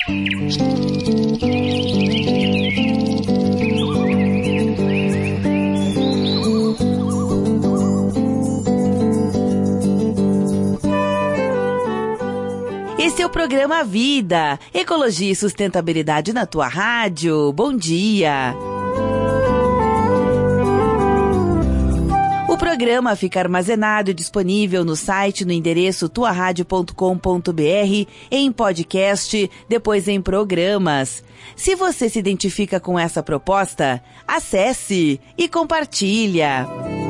Esse é o programa Vida, Ecologia e Sustentabilidade na tua rádio. Bom dia! O programa fica armazenado e disponível no site no endereço tuaradio.com.br, em podcast, depois em programas. Se você se identifica com essa proposta, acesse e compartilha.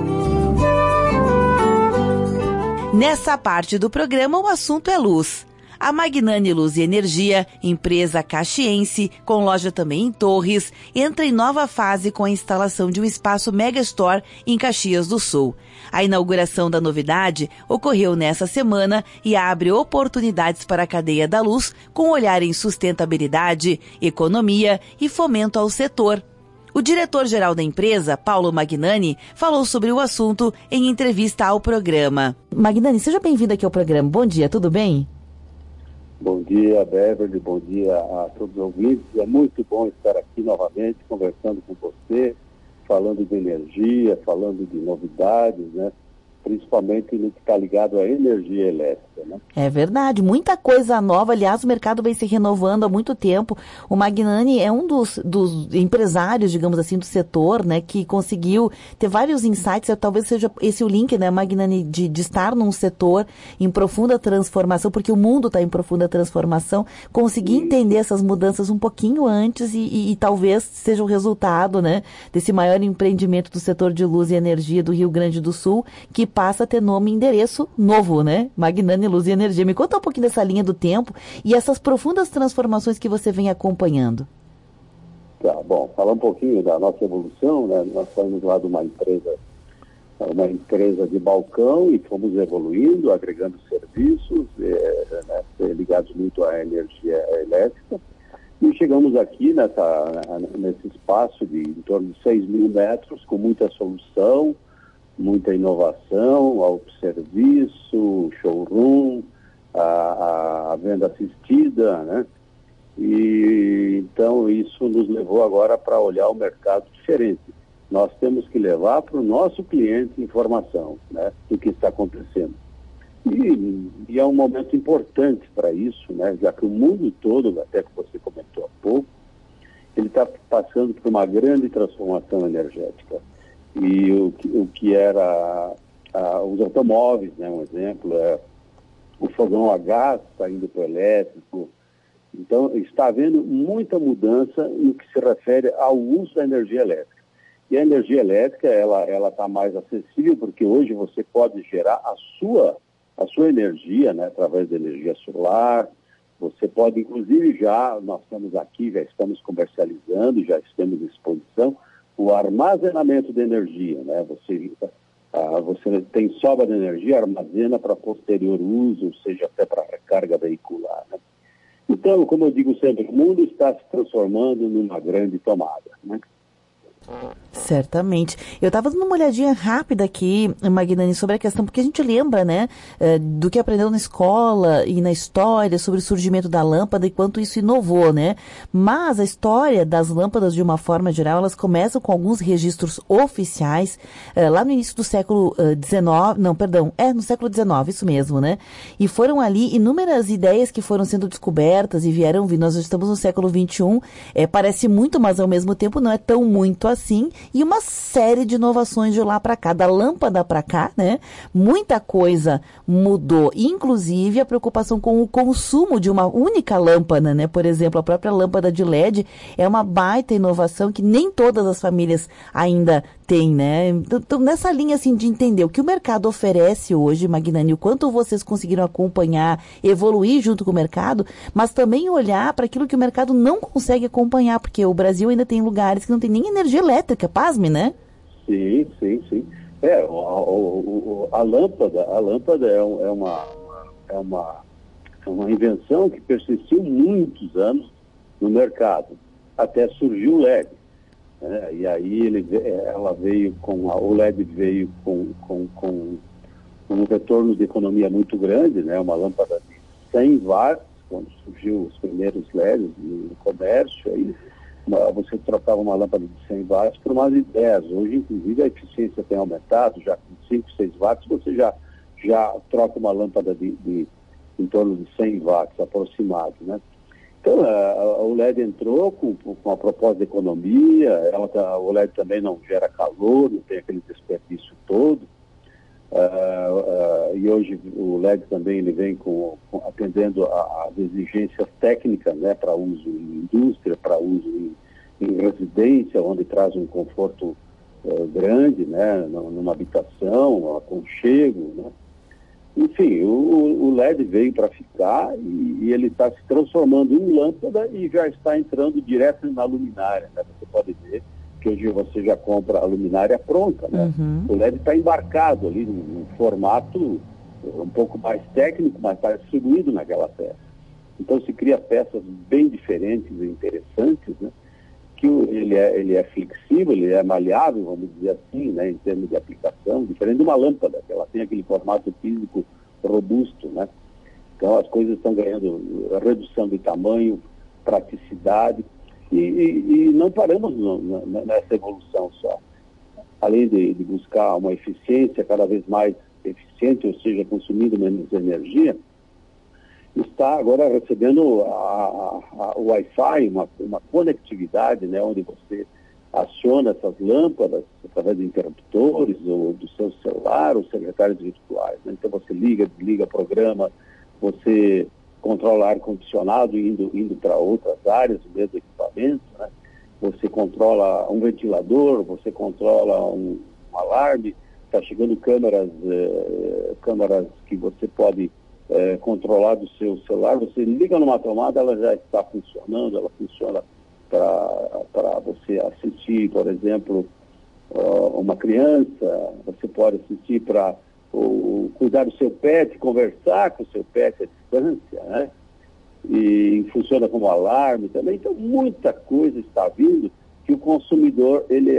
Nessa parte do programa, o assunto é luz. A Magnani Luz e Energia, empresa caxiense, com loja também em Torres, entra em nova fase com a instalação de um espaço Megastore em Caxias do Sul. A inauguração da novidade ocorreu nessa semana e abre oportunidades para a cadeia da luz com olhar em sustentabilidade, economia e fomento ao setor. O diretor-geral da empresa, Paulo Magnani, falou sobre o assunto em entrevista ao programa. Magnani, seja bem-vindo aqui ao programa. Bom dia, tudo bem? Bom dia, Beverly, bom dia a todos os ouvintes. É muito bom estar aqui novamente conversando com você, falando de energia, falando de novidades, né? Principalmente no que está ligado à energia elétrica, né? É verdade, muita coisa nova. Aliás, o mercado vem se renovando há muito tempo. O Magnani é um dos empresários, digamos assim, do setor, né, que conseguiu ter vários insights. Talvez seja esse o link, né, Magnani, de estar num setor em profunda transformação, porque o mundo está em profunda transformação, conseguir entender essas mudanças um pouquinho antes e talvez seja o resultado, né, desse maior empreendimento do setor de luz e energia do Rio Grande do Sul, que passa a ter nome e endereço novo, né? Magnani Luz e Energia. Me conta um pouquinho dessa linha do tempo e essas profundas transformações que você vem acompanhando. Tá, bom, falar um pouquinho da nossa evolução, né? Nós saímos lá de uma empresa de balcão e fomos evoluindo, agregando serviços, né, ligados muito à energia elétrica. E chegamos aqui nesse espaço de em torno de 6.000 metros, com muita solução, muita inovação, autosserviço, showroom, a venda assistida, né? E então isso nos levou agora para olhar o mercado diferente. Nós temos que levar para o nosso cliente informação, né, do que está acontecendo. E é um momento importante para isso, né, já que o mundo todo, até que você comentou há pouco, ele está passando por uma grande transformação energética. E o que era os automóveis, né, um exemplo, o fogão a gás está indo para o elétrico. Então, está havendo muita mudança no que se refere ao uso da energia elétrica. E a energia elétrica, ela está mais acessível, porque hoje você pode gerar a sua energia, né, através da energia solar. Você pode, inclusive, nós estamos aqui, já estamos comercializando, já estamos em exposição, o armazenamento de energia, né? Você tem sobra de energia, armazena para posterior uso, ou seja, até para recarga veicular, né? Então, como eu digo sempre, o mundo está se transformando numa grande tomada, né? Certamente. Eu estava dando uma olhadinha rápida aqui, Magnani, sobre a questão, porque a gente lembra, né, do que aprendeu na escola e na história sobre o surgimento da lâmpada e quanto isso inovou, né? Mas a história das lâmpadas, de uma forma geral, elas começam com alguns registros oficiais, lá no início do século no século XIX, isso mesmo, né? E foram ali inúmeras ideias que foram sendo descobertas e vieram vir. Nós já estamos no século XXI, parece muito, mas ao mesmo tempo não é tão muito assim, e uma série de inovações de lá para cá, da lâmpada para cá, né? Muita coisa mudou, inclusive a preocupação com o consumo de uma única lâmpada, né? Por exemplo, a própria lâmpada de LED é uma baita inovação que nem todas as famílias ainda têm, né? Então, nessa linha, assim, de entender o que o mercado oferece hoje, Magnani, o quanto vocês conseguiram acompanhar, evoluir junto com o mercado, mas também olhar para aquilo que o mercado não consegue acompanhar, porque o Brasil ainda tem lugares que não tem nem energia elétrica, pasme, né? Sim. A lâmpada é uma invenção que persistiu muitos anos no mercado, até surgiu o LED. E aí o LED veio com um retorno de economia muito grande, né? Uma lâmpada de 100 watts quando surgiu os primeiros LEDs no comércio, aí você trocava uma lâmpada de 100 watts por uma de 10. Hoje, inclusive, a eficiência tem aumentado, já com 5, 6 watts você já troca uma lâmpada de em torno de 100 watts aproximado, né? Então, o LED entrou com a proposta de economia, o LED também não gera calor, não tem aquele desperdício todo. E hoje o LED também ele vem atendendo às exigências técnicas, né, para uso em indústria, para uso em residência, onde traz um conforto grande, né, numa habitação, um aconchego, né? Enfim, o LED veio para ficar e ele está se transformando em lâmpada e já está entrando direto na luminária, né? Você pode ver que hoje você já compra a luminária pronta, né? Uhum. O LED está embarcado ali num formato um pouco mais técnico, mas está distribuído naquela peça. Então se cria peças bem diferentes e interessantes, né? Que ele é flexível, ele é maleável, vamos dizer assim, né, em termos de aplicação, diferente de uma lâmpada, que ela tem aquele formato físico robusto, né? Então as coisas estão ganhando redução de tamanho, praticidade, e não paramos nessa evolução só. Além de buscar uma eficiência cada vez mais eficiente, ou seja, consumindo menos energia, está agora recebendo o Wi-Fi, uma conectividade, né, onde você aciona essas lâmpadas através de interruptores ou do seu celular ou secretários virtuais, né? Então você liga, desliga, programa, você controla ar-condicionado indo para outras áreas do mesmo equipamento, né? Você controla um ventilador, você controla um alarme, está chegando câmeras que você pode controlar do seu celular, você liga numa tomada, ela já está funcionando, ela funciona para você assistir, por exemplo, uma criança, você pode assistir para cuidar do seu pet, conversar com o seu pet à distância, né? E funciona como alarme também. Então, muita coisa está vindo que o consumidor ele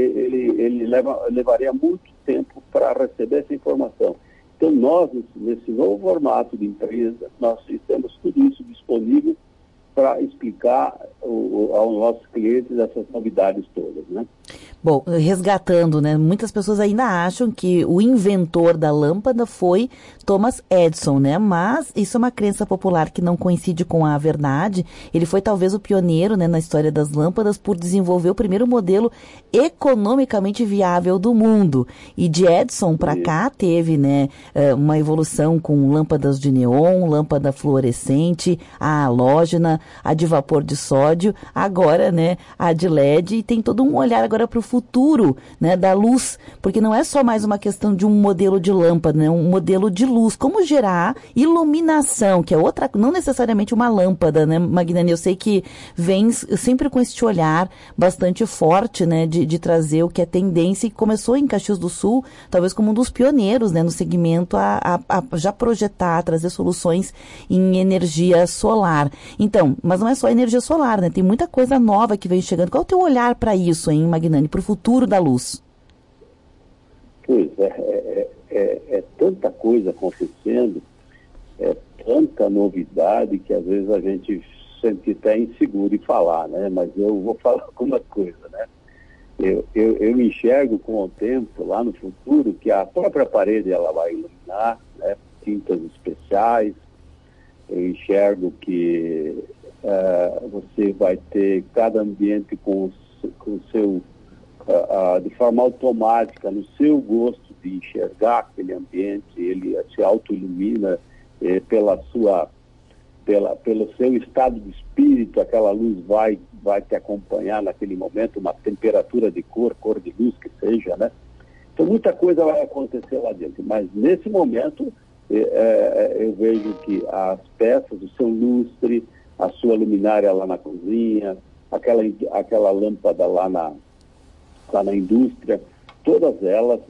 levaria muito tempo para receber essa informação. Então, nós, nesse novo formato de empresa, nós temos tudo isso disponível para explicar aos nossos clientes essas novidades todas, né? Bom, resgatando, né? Muitas pessoas ainda acham que o inventor da lâmpada foi Thomas Edison, né? Mas isso é uma crença popular que não coincide com a verdade. Ele foi talvez o pioneiro, né, na história das lâmpadas por desenvolver o primeiro modelo economicamente viável do mundo. E de Edison para cá teve, né, uma evolução com lâmpadas de neon, lâmpada fluorescente, a halógena, a de vapor de sódio, agora, né, a de LED, e tem todo um olhar agora para o futuro, né, da luz, porque não é só mais uma questão de um modelo de lâmpada, né, um modelo de luz, como gerar iluminação, que é outra, não necessariamente uma lâmpada, né, Magnani? Eu sei que vem sempre com este olhar bastante forte, né, de trazer o que é tendência, e começou em Caxias do Sul, talvez como um dos pioneiros, né, no segmento a já projetar, a trazer soluções em energia solar. Então, mas não é só energia solar, né, tem muita coisa nova que vem chegando. Qual é o teu olhar para isso, hein, Magnani, para o futuro da luz? Pois é tanta coisa acontecendo, é tanta novidade que às vezes a gente sente até inseguro em falar, né? Mas eu vou falar alguma coisa, né? Eu enxergo com o tempo, lá no futuro, que a própria parede ela vai iluminar, né? Tintas especiais. Eu enxergo que você vai ter cada ambiente com o seu de forma automática, no seu gosto de enxergar aquele ambiente, ele se auto-ilumina pelo seu estado de espírito, aquela luz vai te acompanhar naquele momento, uma temperatura de cor de luz que seja, né? Então muita coisa vai acontecer lá dentro, mas nesse momento eu vejo que as peças, o seu lustre, a sua luminária lá na cozinha, aquela lâmpada lá na indústria, todas elas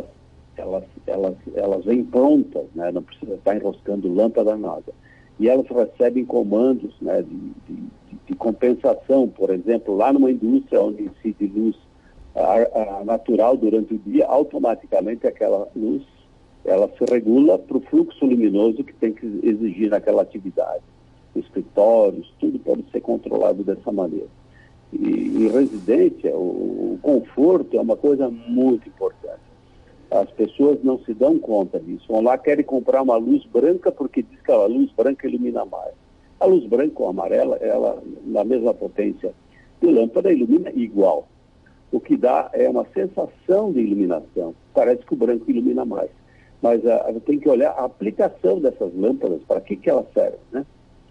vêm prontas, né? Não precisa estar enroscando lâmpada, nada. E elas recebem comandos, né, de compensação, por exemplo, lá numa indústria onde incide luz natural durante o dia, automaticamente aquela luz, ela se regula para o fluxo luminoso que tem que exigir naquela atividade. escritórios, tudo pode ser controlado dessa maneira. E em residência, o conforto é uma coisa muito importante. As pessoas não se dão conta disso. Vão lá, querem comprar uma luz branca porque diz que a luz branca ilumina mais. A luz branca ou amarela, ela, na mesma potência de lâmpada, ilumina igual. O que dá é uma sensação de iluminação. Parece que o branco ilumina mais. Mas tem que olhar a aplicação dessas lâmpadas, para que elas servem, né?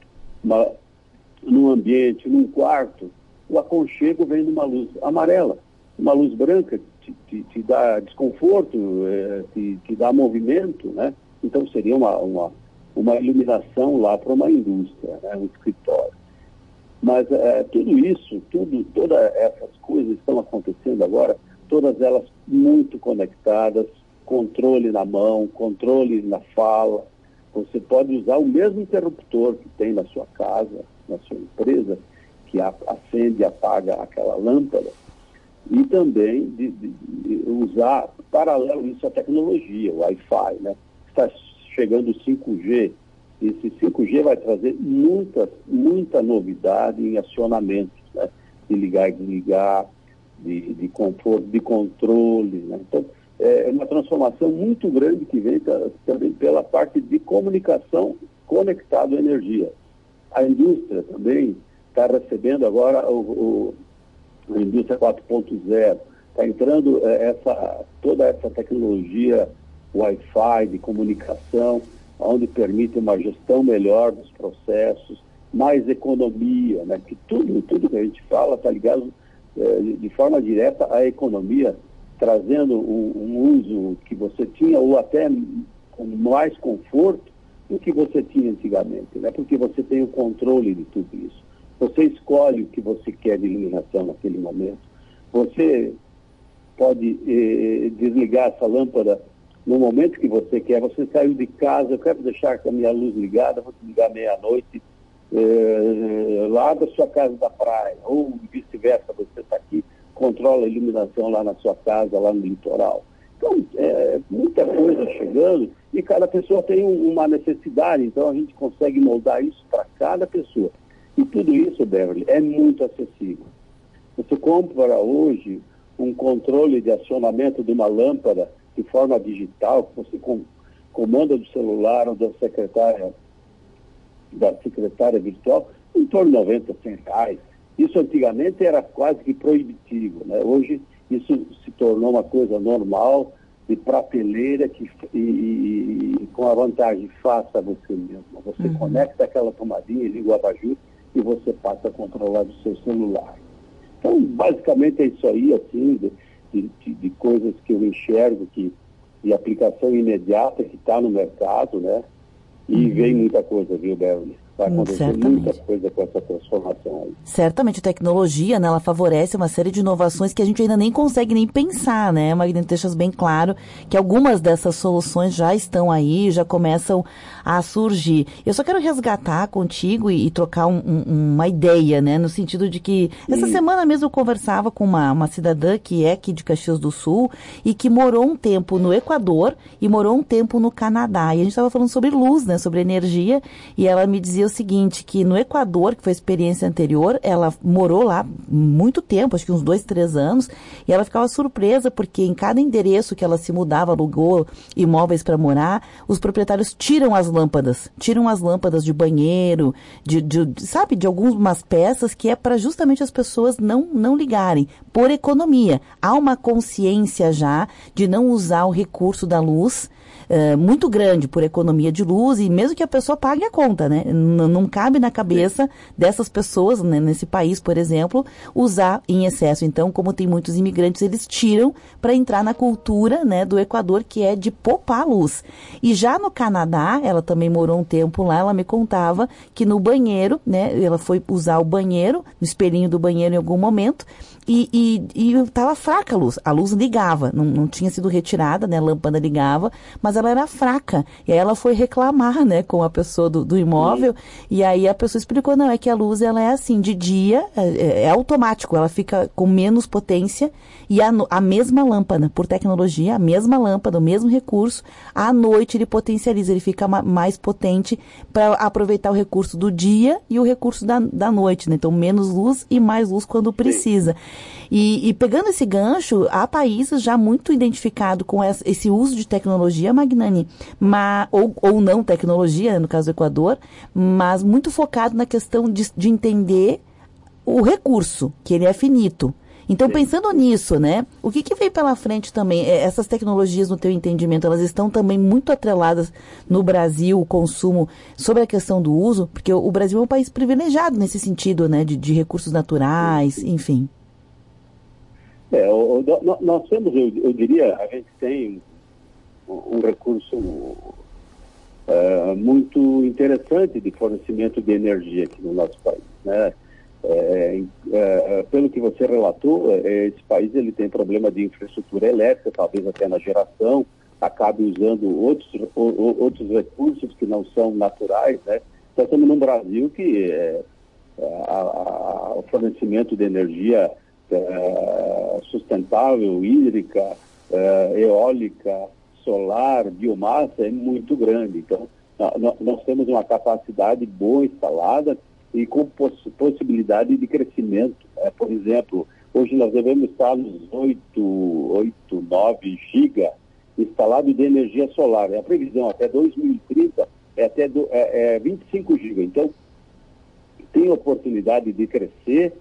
Num ambiente, num quarto, o aconchego vem de uma luz amarela. Uma luz branca te dá desconforto, te dá movimento, né? Então seria uma iluminação lá para uma indústria, né? Um escritório. Mas tudo isso, todas essas coisas estão acontecendo agora, todas elas muito conectadas, controle na mão, controle na fala. Você pode usar o mesmo interruptor que tem na sua casa, na sua empresa, que acende e apaga aquela lâmpada, e também de usar, paralelo isso, a tecnologia, o Wi-Fi, né? Está chegando o 5G. Esse 5G vai trazer muita novidade em acionamentos, né? De ligar e desligar, de conforto, de controle, né? Então, é uma transformação muito grande que vem também pela parte de comunicação conectada à energia. A indústria também está recebendo agora a indústria 4.0, está entrando toda essa tecnologia Wi-Fi de comunicação, onde permite uma gestão melhor dos processos, mais economia, né? Que tudo que a gente fala está ligado de forma direta à economia, trazendo um uso que você tinha, ou até com mais conforto do que você tinha antigamente, né? Porque você tem o controle de tudo isso. Você escolhe o que você quer de iluminação naquele momento. Você pode desligar essa lâmpada no momento que você quer. Você saiu de casa, eu quero deixar com a minha luz ligada, vou desligar meia-noite lá da sua casa da praia, ou vice-versa, você está aqui, controla a iluminação lá na sua casa, lá no litoral. Então, muita coisa chegando e cada pessoa tem uma necessidade, então a gente consegue moldar isso para cada pessoa. E tudo isso, Beverly, é muito acessível. Você compra hoje um controle de acionamento de uma lâmpada de forma digital, que você comanda do celular ou da secretária virtual, em torno de 90, 100 reais. Isso antigamente era quase que proibitivo, né? Hoje isso se tornou uma coisa normal, de prateleira, e com a vantagem, faça você mesmo. Você conecta aquela tomadinha, liga o abajur e você passa a controlar do seu celular. Então, basicamente é isso aí, assim, de coisas que eu enxergo, de aplicação imediata que está no mercado, né? E vem muita coisa, viu, Beverly? Vai acontecer muita coisa com essa transformação aí. Certamente, a tecnologia, né, ela favorece uma série de inovações que a gente ainda nem consegue nem pensar, né? Magdalena, deixas bem claro que algumas dessas soluções já estão aí, já começam a surgir. Eu só quero resgatar contigo e trocar uma ideia, né? No sentido de que essa semana mesmo eu conversava com uma cidadã que é aqui de Caxias do Sul e que morou um tempo no Equador e morou um tempo no Canadá. E a gente estava falando sobre luz, né? Sobre energia, e ela me dizia o seguinte, que no Equador, que foi a experiência anterior, ela morou lá muito tempo, acho que uns 2, 3 anos, e ela ficava surpresa porque em cada endereço que ela se mudava, alugou imóveis para morar, os proprietários tiram as lâmpadas de banheiro, de algumas peças que é para justamente as pessoas não ligarem, por economia. Há uma consciência já de não usar o recurso da luz, muito grande por economia de luz, e mesmo que a pessoa pague a conta, né? Não cabe na cabeça dessas pessoas, né, nesse país, por exemplo, usar em excesso. Então, como tem muitos imigrantes, eles tiram para entrar na cultura, né, do Equador, que é de poupar a luz. E já no Canadá, ela também morou um tempo lá, ela me contava que no banheiro, né, ela foi usar o banheiro, no espelhinho do banheiro em algum momento, e estava fraca a luz ligava, não tinha sido retirada, né, a lâmpada ligava, mas ela era fraca. E aí ela foi reclamar, né, com a pessoa do imóvel, e aí a pessoa explicou, não, é que a luz, ela é assim, de dia, é automático, ela fica com menos potência, e a mesma lâmpada, por tecnologia, a mesma lâmpada, o mesmo recurso, à noite ele potencializa, ele fica mais potente para aproveitar o recurso do dia e o recurso da noite, né? Então, menos luz e mais luz quando precisa. E pegando esse gancho, há países já muito identificados com esse uso de tecnologia, Magnani, ou não tecnologia, no caso do Equador, mas muito focado na questão de entender o recurso, que ele é finito. Então, pensando nisso, né, o que vem pela frente também? Essas tecnologias, no teu entendimento, elas estão também muito atreladas no Brasil, o consumo, sobre a questão do uso? Porque o Brasil é um país privilegiado nesse sentido, né, de recursos naturais, enfim. Nós temos, eu diria, a gente tem um recurso muito interessante de fornecimento de energia aqui no nosso país, né? Pelo que você relatou, esse país ele tem problema de infraestrutura elétrica, talvez até na geração, acabe usando outros recursos que não são naturais, né? Nós estamos num Brasil que o fornecimento de energia sustentável, hídrica, eólica, solar, biomassa é muito grande. Então, nós temos uma capacidade boa instalada e com possibilidade de crescimento. Por exemplo, hoje nós devemos estar nos 9 giga instalado de energia solar. A previsão até 2030 é 25 giga. Então, tem oportunidade de crescer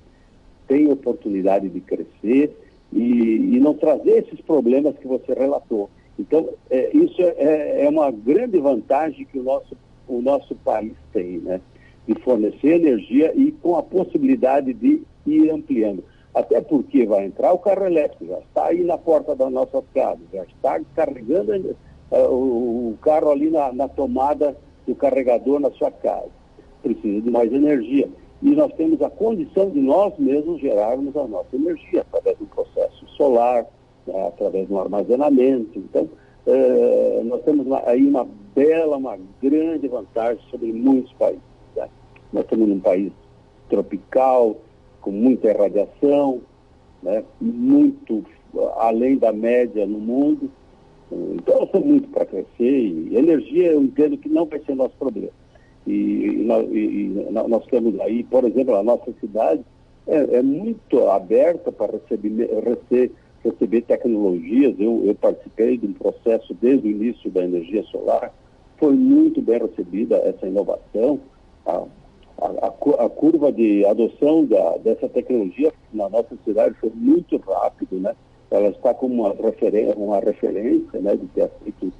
e não trazer esses problemas que você relatou. Então, isso é uma grande vantagem que o nosso país tem, né? De fornecer energia e com a possibilidade de ir ampliando. Até porque vai entrar o carro elétrico, já está aí na porta da nossa casa, já está carregando o carro ali na tomada do carregador na sua casa. Precisa de mais energia. E nós temos a condição de nós mesmos gerarmos a nossa energia através do processo solar, através do armazenamento. Então, nós temos aí uma grande vantagem sobre muitos países. Tá? Nós estamos num país tropical, com muita irradiação, né? Muito além da média no mundo. Então, nós temos muito para crescer e energia eu entendo que não vai ser nosso problema. E nós temos aí, por exemplo, a nossa cidade é muito aberta para receber tecnologias. Eu participei de um processo desde o início da energia solar, foi muito bem recebida essa inovação. A curva de adoção dessa tecnologia na nossa cidade foi muito rápido, né? Ela está como uma referência, né, de ter feito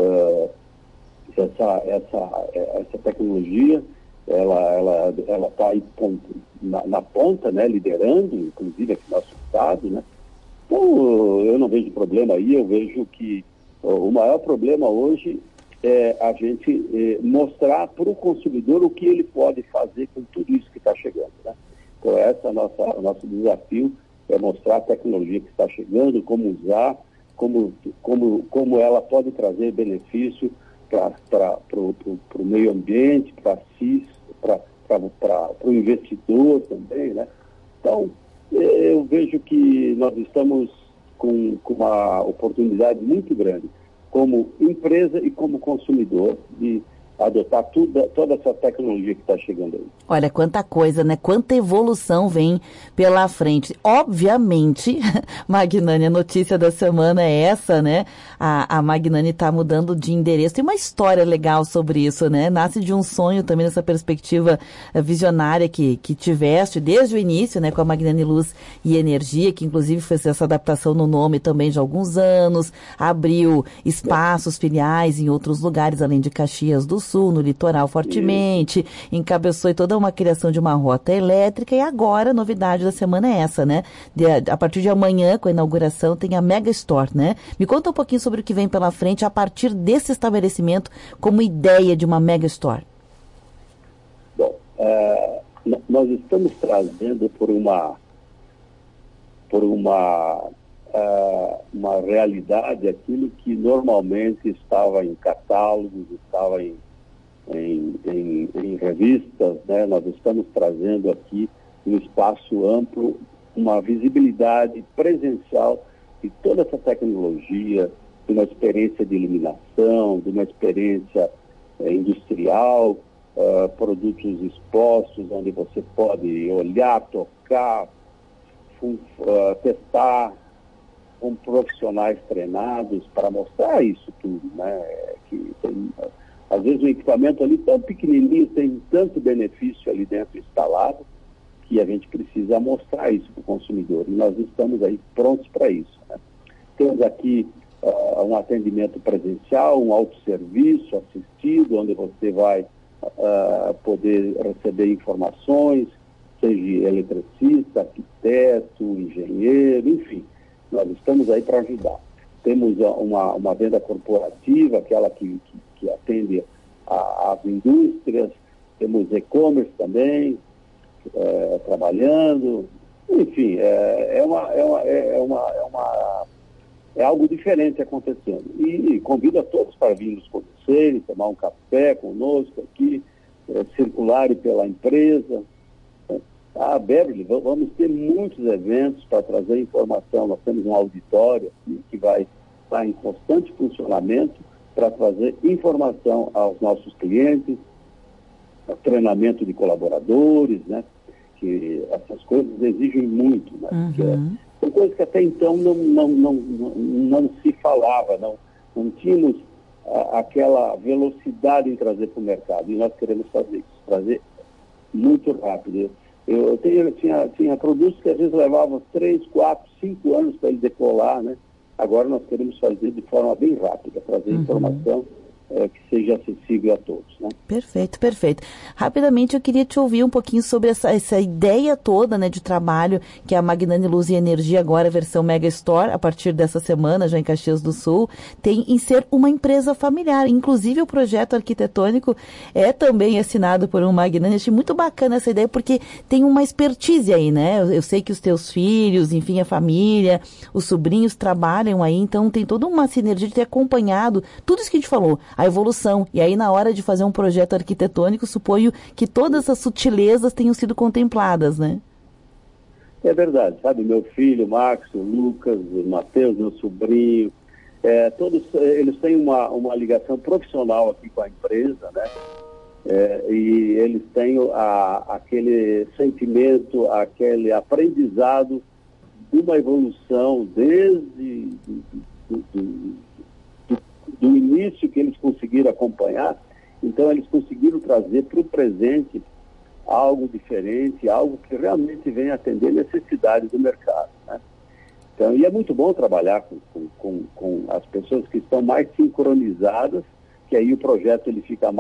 essa tecnologia. Ela está aí na ponta, né, liderando, inclusive aqui no nosso estado, né? Então, eu não vejo problema aí. Eu vejo que o maior problema hoje é a gente mostrar para o consumidor o que ele pode fazer com tudo isso que está chegando, né? Então, esse é o nosso desafio, é mostrar a tecnologia que está chegando, como usar, como ela pode trazer benefício para o meio ambiente, para o investidor também, né? Então, eu vejo que nós estamos com uma oportunidade muito grande, como empresa e como consumidor, de adotar toda essa tecnologia que está chegando aí. Olha, quanta coisa, né? Quanta evolução vem pela frente. Obviamente, Magnani, a notícia da semana é essa, né? A Magnani está mudando de endereço. Tem uma história legal sobre isso, né? Nasce de um sonho também, nessa perspectiva visionária que tiveste desde o início, né? Com a Magnani Luz e Energia, que inclusive fez essa adaptação no nome também de alguns anos, abriu espaços filiais em outros lugares, além de Caxias do Sul, no litoral fortemente, encabeçou toda uma criação de uma rota elétrica, e agora a novidade da semana é essa, né? A partir de amanhã, com a inauguração, tem a Mega Store, né? Me conta um pouquinho sobre o que vem pela frente a partir desse estabelecimento como ideia de uma Mega Store. Bom, nós estamos trazendo por uma uma realidade aquilo que normalmente estava em catálogos, estava em revistas, né? Nós estamos trazendo aqui um espaço amplo, uma visibilidade presencial de toda essa tecnologia, de uma experiência de iluminação, de uma experiência industrial, produtos expostos, onde você pode olhar, tocar, testar com profissionais treinados para mostrar isso tudo, né? Que tem, às vezes o equipamento ali tão pequenininho, tem tanto benefício ali dentro instalado, que a gente precisa mostrar isso para o consumidor. E nós estamos aí prontos para isso, né? Temos aqui um atendimento presencial, um autosserviço assistido, onde você vai poder receber informações, seja eletricista, arquiteto, engenheiro, enfim. Nós estamos aí para ajudar. Temos uma venda corporativa, aquela que atende às indústrias, temos e-commerce também, trabalhando, enfim, é algo diferente acontecendo. E convido a todos para vir nos conhecer, tomar um café conosco aqui, circularem pela empresa. Beverly, vamos ter muitos eventos para trazer informação. Nós temos um auditório aqui que vai estar em constante funcionamento para trazer informação aos nossos clientes, treinamento de colaboradores, né? Que essas coisas exigem muito, né? Uhum. São coisas que até então não se falava, não tínhamos aquela velocidade em trazer para o mercado, e nós queremos fazer isso, trazer muito rápido. Eu tinha produtos que às vezes levavam 3, 4, 5 anos para ele decolar, né? Agora nós queremos fazer de forma bem rápida, trazer informação que seja acessível a todos, né? Perfeito, perfeito. Rapidamente eu queria te ouvir um pouquinho sobre essa ideia toda, né, de trabalho que a Magnani Luz e Energia, agora versão Mega Store, a partir dessa semana, já em Caxias do Sul, tem em ser uma empresa familiar. Inclusive o projeto arquitetônico é também assinado por um Magnani. Achei muito bacana essa ideia, porque tem uma expertise aí, né? Eu sei que os teus filhos, enfim, a família, os sobrinhos trabalham aí, então tem toda uma sinergia de ter acompanhado tudo isso que a gente falou, a evolução. E aí, na hora de fazer um projeto arquitetônico, suponho que todas as sutilezas tenham sido contempladas, né? É verdade, sabe? Meu filho, Max, o Lucas, o Matheus, meu sobrinho, todos eles têm uma ligação profissional aqui com a empresa, né? E eles têm aquele sentimento, aquele aprendizado de uma evolução desde do início que eles conseguiram acompanhar. Então eles conseguiram trazer para o presente algo diferente, algo que realmente vem atender necessidades do mercado, né? Então, e é muito bom trabalhar com as pessoas que estão mais sincronizadas, que aí o projeto ele fica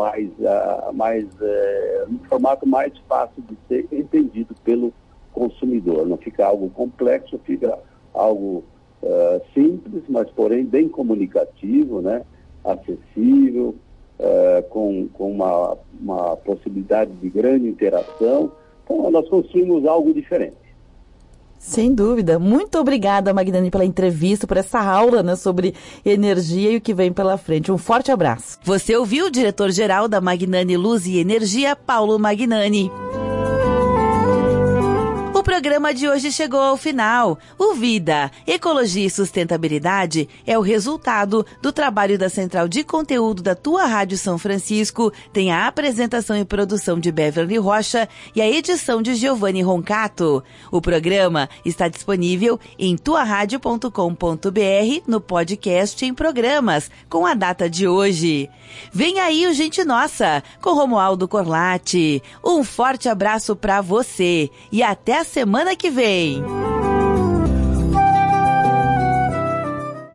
um formato mais fácil de ser entendido pelo consumidor. Não fica algo complexo, fica algo simples, mas porém bem comunicativo, né? Acessível, com uma possibilidade de grande interação. Então nós construímos algo diferente. Sem dúvida. Muito obrigada, Magnani, pela entrevista, por essa aula, né, sobre energia e o que vem pela frente. Um forte abraço. Você ouviu o diretor-geral da Magnani Luz e Energia, Paulo Magnani. O programa de hoje chegou ao final. O Vida, Ecologia e Sustentabilidade é o resultado do trabalho da Central de Conteúdo da Tua Rádio São Francisco, tem a apresentação e produção de Beverly Rocha e a edição de Giovanni Roncato. O programa está disponível em tuaradio.com.br no podcast em programas, com a data de hoje. Vem aí o Gente Nossa, com Romualdo Corlatti. Um forte abraço para você e até a semana que vem.